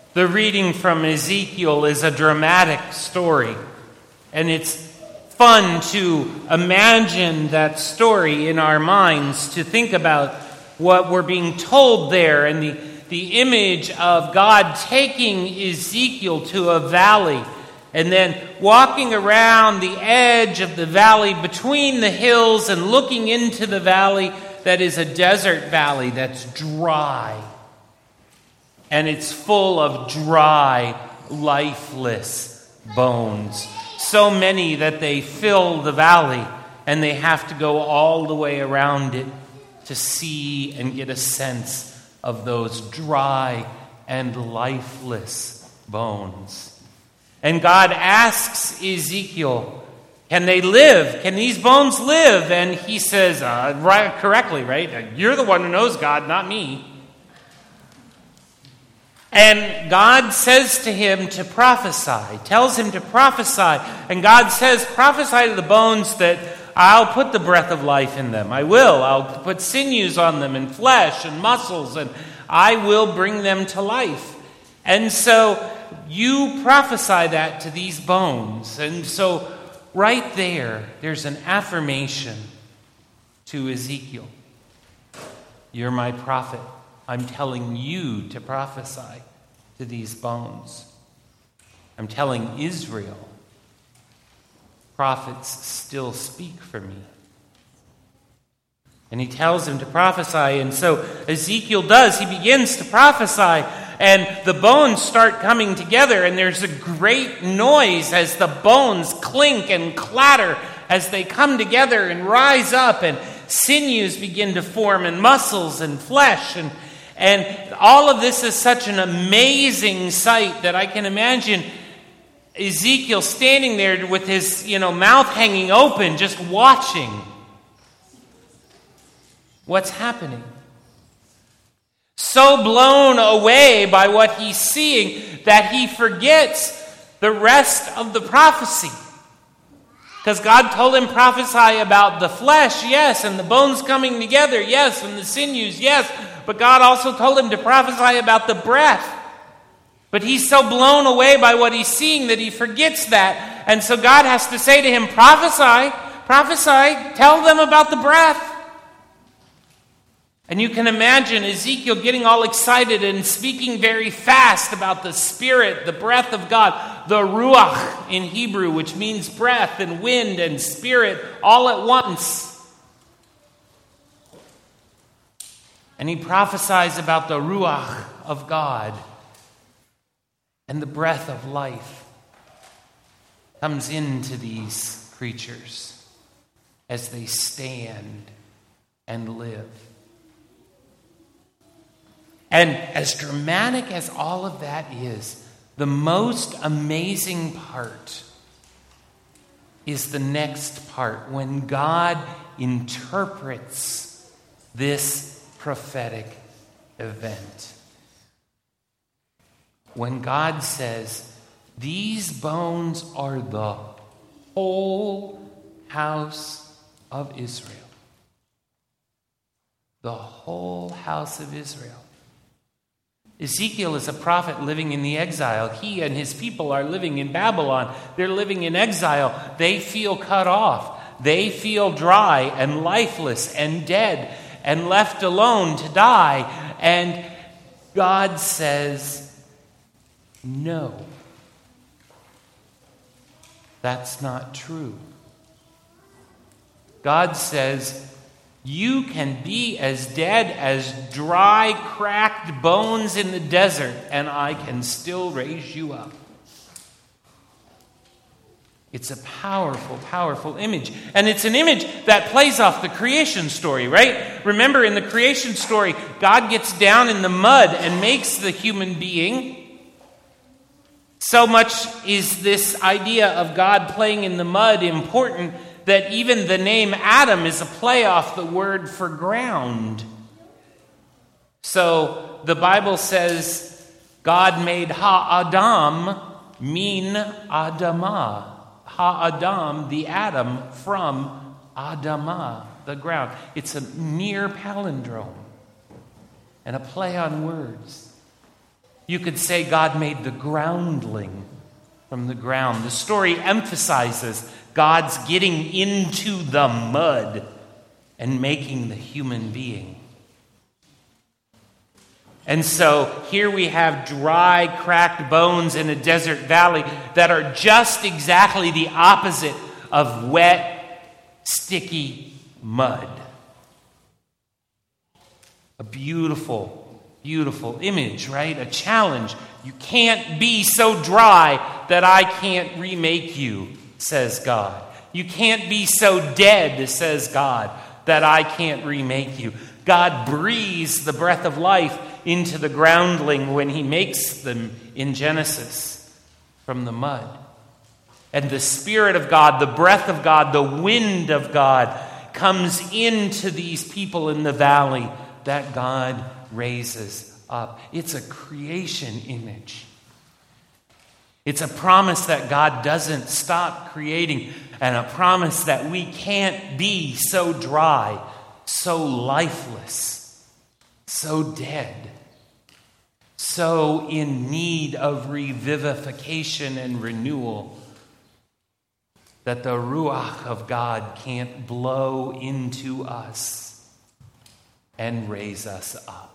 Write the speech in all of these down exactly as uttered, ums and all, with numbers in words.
The reading from Ezekiel is a dramatic story, and it's fun to imagine that story in our minds, to think about what we're being told there, and the, the image of God taking Ezekiel to a valley and then walking around the edge of the valley between the hills and looking into the valley that is a desert valley that's dry. And it's full of dry, lifeless bones. So many that they fill the valley, and they have to go all the way around it to see and get a sense of those dry and lifeless bones. And God asks Ezekiel, can they live? Can these bones live? And he says, uh, right, correctly, right? You're the one who knows, God, not me. And God says to him to prophesy, tells him to prophesy. And God says, prophesy to the bones that I'll put the breath of life in them. I will. I'll put sinews on them and flesh and muscles, and I will bring them to life. And so you prophesy that to these bones. And so right there, there's an affirmation to Ezekiel. You're my prophet. I'm telling you to prophesy to these bones. I'm telling Israel, prophets still speak for me. And he tells him to prophesy, and so Ezekiel does. He begins to prophesy, and the bones start coming together, and there's a great noise as the bones clink and clatter as they come together and rise up, and sinews begin to form, and muscles and flesh, and And all of this is such an amazing sight that I can imagine Ezekiel standing there with his, you know, mouth hanging open, just watching what's happening. So blown away by what he's seeing that he forgets the rest of the prophecy. Because God told him prophesy about the flesh, yes, and the bones coming together, yes, and the sinews, yes. But God also told him to prophesy about the breath. But he's so blown away by what he's seeing that he forgets that. And so God has to say to him, prophesy, prophesy, tell them about the breath. And you can imagine Ezekiel getting all excited and speaking very fast about the Spirit, the breath of God, the Ruach in Hebrew, which means breath and wind and spirit all at once. And he prophesies about the Ruach of God, and the breath of life comes into these creatures as they stand and live. And as dramatic as all of that is, the most amazing part is the next part, when God interprets this prophetic event. When God says, these bones are the whole house of Israel. The whole house of Israel. Ezekiel is a prophet living in the exile. He and his people are living in Babylon. They're living in exile. They feel cut off. They feel dry and lifeless and dead and left alone to die. And God says, no, that's not true. God says, you can be as dead as dry, cracked bones in the desert, and I can still raise you up. It's a powerful, powerful image. And it's an image that plays off the creation story, right? Remember, in the creation story, God gets down in the mud and makes the human being. So much is this idea of God playing in the mud important that even the name Adam is a play off the word for ground. So the Bible says God made Ha-Adam min Adamah. Ha-Adam, the Adam, from Adamah, the ground. It's a near palindrome and a play on words. You could say God made the groundling from the ground. The story emphasizes God's getting into the mud and making the human being. And so here we have dry, cracked bones in a desert valley that are just exactly the opposite of wet, sticky mud. A beautiful, beautiful image, right? A challenge. You can't be so dry that I can't remake you, says God. You can't be so dead, says God, that I can't remake you. God breathes the breath of life into the groundling when he makes them in Genesis from the mud. And the Spirit of God, the breath of God, the wind of God comes into these people in the valley that God raises up. It's a creation image. It's a promise that God doesn't stop creating, and a promise that we can't be so dry, so lifeless, so dead, so in need of revivification and renewal that the Ruach of God can't blow into us and raise us up.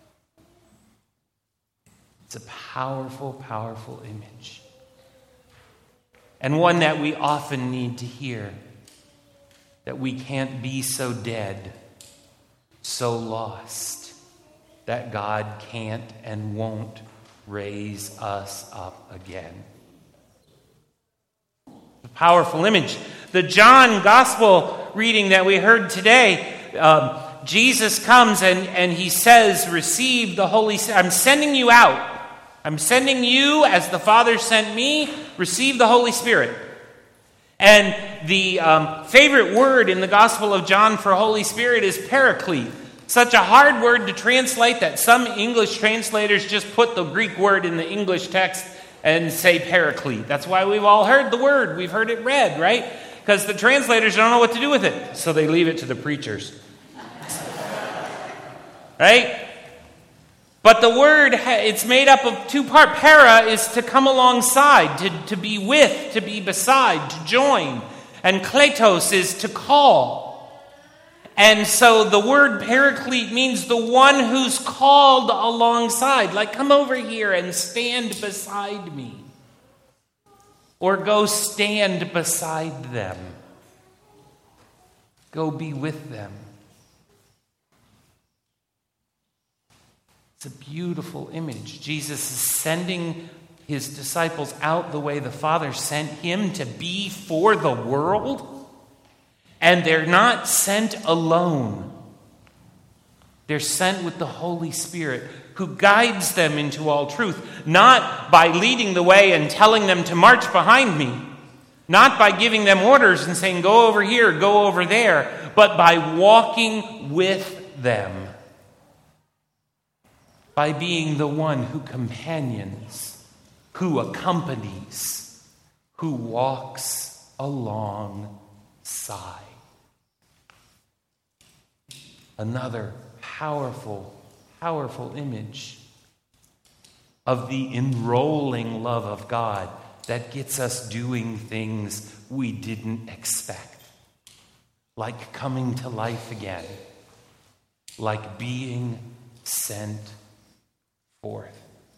It's a powerful, powerful image. And one that we often need to hear. That we can't be so dead, so lost, that God can't and won't raise us up again. A powerful image. The John Gospel reading that we heard today, um, Jesus comes and, and he says, receive the Holy Spirit. I'm sending you out. I'm sending you as the Father sent me. Receive the Holy Spirit. And the um, favorite word in the Gospel of John for Holy Spirit is paraclete. Such a hard word to translate that some English translators just put the Greek word in the English text and say paraclete. That's why we've all heard the word. We've heard it read, right? Because the translators don't know what to do with it. So they leave it to the preachers. Right? But the word, it's made up of two parts. Para is to come alongside, to, to be with, to be beside, to join. And kletos is to call. And so the word paraclete means the one who's called alongside. Like, come over here and stand beside me. Or go stand beside them. Go be with them. It's a beautiful image. Jesus is sending his disciples out the way the Father sent him to be for the world. And they're not sent alone. They're sent with the Holy Spirit who guides them into all truth. Not by leading the way and telling them to march behind me. Not by giving them orders and saying, go over here, go over there. But by walking with them. By being the one who companions, who accompanies, who walks alongside. Another powerful, powerful image of the enrolling love of God that gets us doing things we didn't expect. Like coming to life again. Like being sent forth.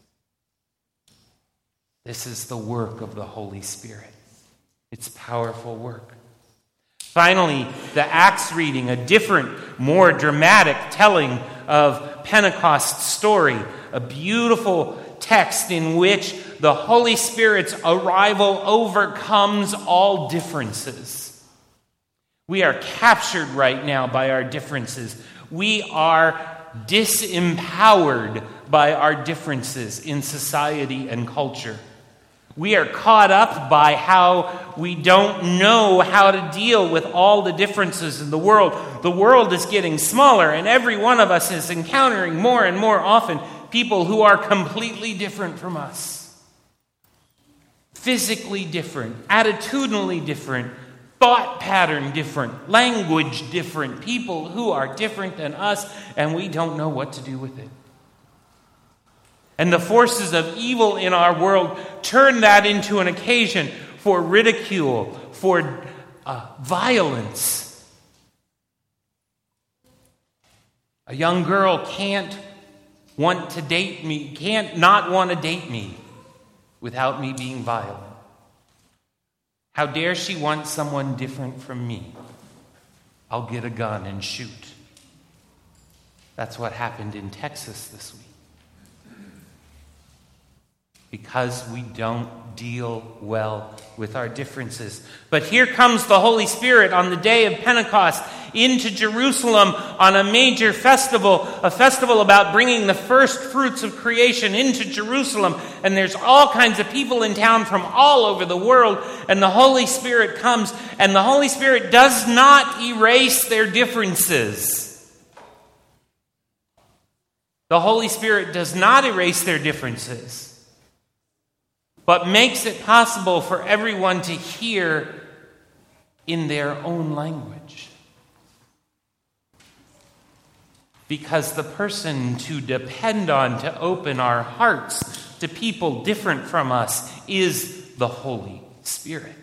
This is the work of the Holy Spirit. It's powerful work. Finally, the Acts reading, a different, more dramatic telling of Pentecost's story. A beautiful text in which the Holy Spirit's arrival overcomes all differences. We are captured right now by our differences. We are disempowered by our differences in society and culture. We are caught up by how we don't know how to deal with all the differences in the world. The world is getting smaller, and every one of us is encountering more and more often people who are completely different from us. Physically different, attitudinally different, thought pattern different, language different, people who are different than us, and we don't know what to do with it. And the forces of evil in our world turn that into an occasion for ridicule, for uh, violence. A young girl can't want to date me, can't not want to date me without me being violent. How dare she want someone different from me? I'll get a gun and shoot. That's what happened in Texas this week. Because we don't deal well with our differences. But here comes the Holy Spirit on the day of Pentecost into Jerusalem on a major festival, a festival about bringing the first fruits of creation into Jerusalem. And there's all kinds of people in town from all over the world, and the Holy Spirit comes, and the Holy Spirit does not erase their differences. The Holy Spirit does not erase their differences, but makes it possible for everyone to hear in their own language. Because the person to depend on to open our hearts to people different from us is the Holy Spirit.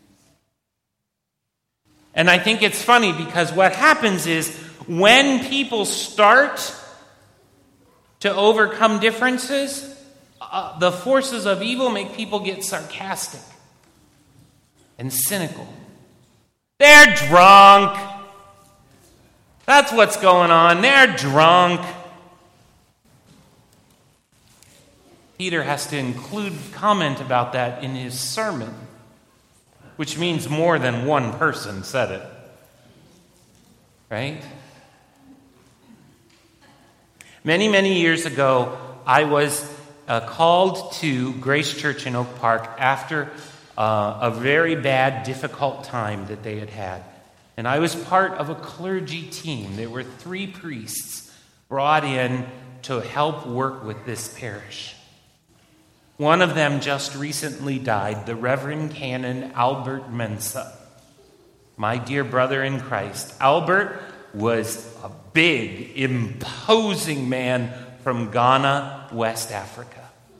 And I think it's funny because what happens is when people start to overcome differences, Uh, the forces of evil make people get sarcastic and cynical. They're drunk. That's what's going on. They're drunk. Peter has to include comment about that in his sermon, which means more than one person said it. Right? Many, many years ago, I was Uh, called to Grace Church in Oak Park after uh, a very bad, difficult time that they had had. And I was part of a clergy team. There were three priests brought in to help work with this parish. One of them just recently died, the Reverend Canon Albert Mensa, my dear brother in Christ. Albert was a big, imposing man from Ghana, West Africa.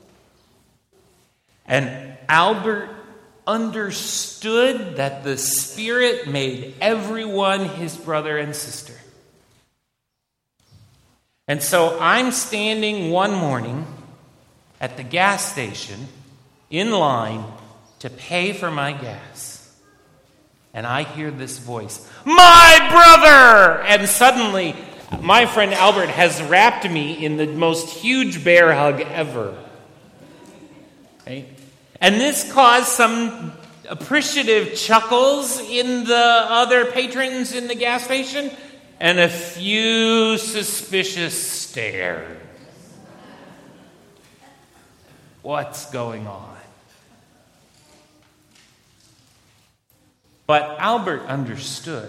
And Albert understood that the Spirit made everyone his brother and sister. And so I'm standing one morning at the gas station in line to pay for my gas. And I hear this voice, "My brother!" And suddenly, my friend Albert has wrapped me in the most huge bear hug ever. Right? And this caused some appreciative chuckles in the other patrons in the gas station and a few suspicious stares. What's going on? But Albert understood.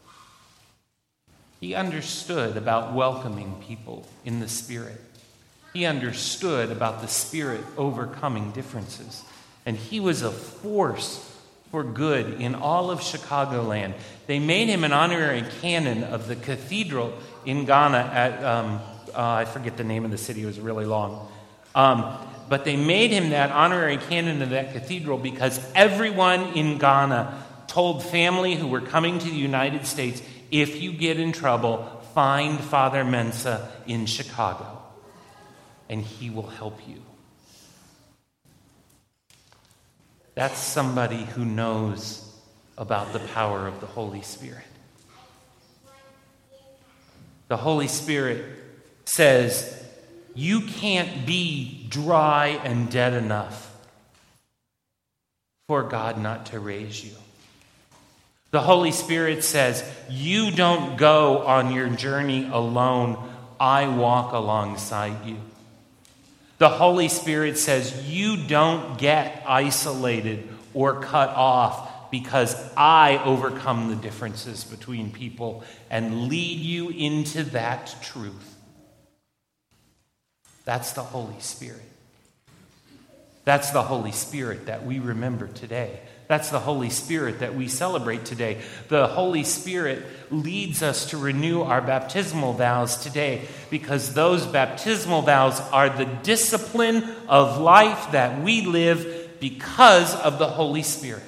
He understood about welcoming people in the Spirit. He understood about the Spirit overcoming differences. And he was a force for good in all of Chicagoland. They made him an honorary canon of the cathedral in Ghana at, um, uh, I forget the name of the city, it was really long. Um, but they made him that honorary canon of that cathedral because everyone in Ghana told family who were coming to the United States, if you get in trouble, find Father Mensa in Chicago, and he will help you. That's somebody who knows about the power of the Holy Spirit. The Holy Spirit says, you can't be dry and dead enough for God not to raise you. The Holy Spirit says, you don't go on your journey alone. I walk alongside you. The Holy Spirit says, you don't get isolated or cut off because I overcome the differences between people and lead you into that truth. That's the Holy Spirit. That's the Holy Spirit that we remember today. That's the Holy Spirit that we celebrate today. The Holy Spirit leads us to renew our baptismal vows today, because those baptismal vows are the discipline of life that we live because of the Holy Spirit.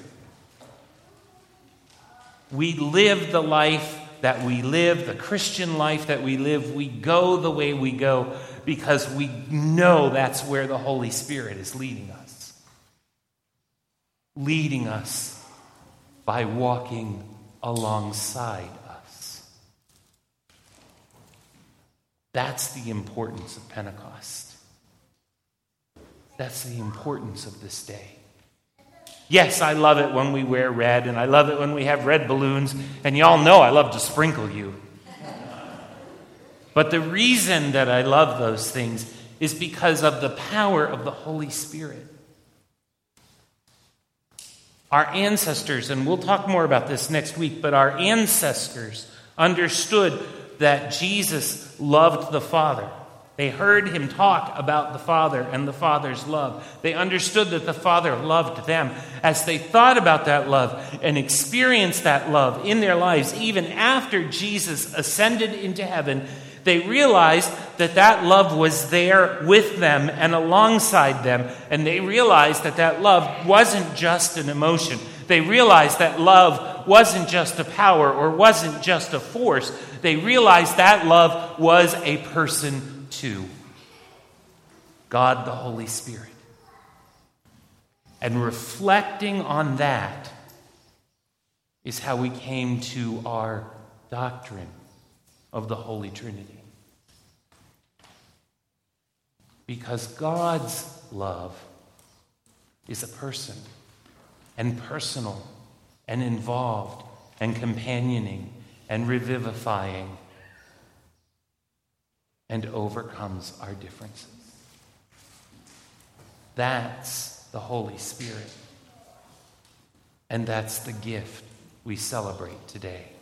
We live the life that we live, the Christian life that we live. We go the way we go because we know that's where the Holy Spirit is leading us. Leading us by walking alongside us. That's the importance of Pentecost. That's the importance of this day. Yes, I love it when we wear red, and I love it when we have red balloons, and y'all know I love to sprinkle you. But the reason that I love those things is because of the power of the Holy Spirit. Our ancestors, and we'll talk more about this next week, but our ancestors understood that Jesus loved the Father. They heard him talk about the Father and the Father's love. They understood that the Father loved them. As they thought about that love and experienced that love in their lives, even after Jesus ascended into heaven, they realized that that love was there with them and alongside them. And they realized that that love wasn't just an emotion. They realized that love wasn't just a power or wasn't just a force. They realized that love was a person to God the Holy Spirit. And reflecting on that is how we came to our doctrine of the Holy Trinity. Because God's love is a person, and personal, and involved, and companioning, and revivifying, and overcomes our differences. That's the Holy Spirit. And that's the gift we celebrate today.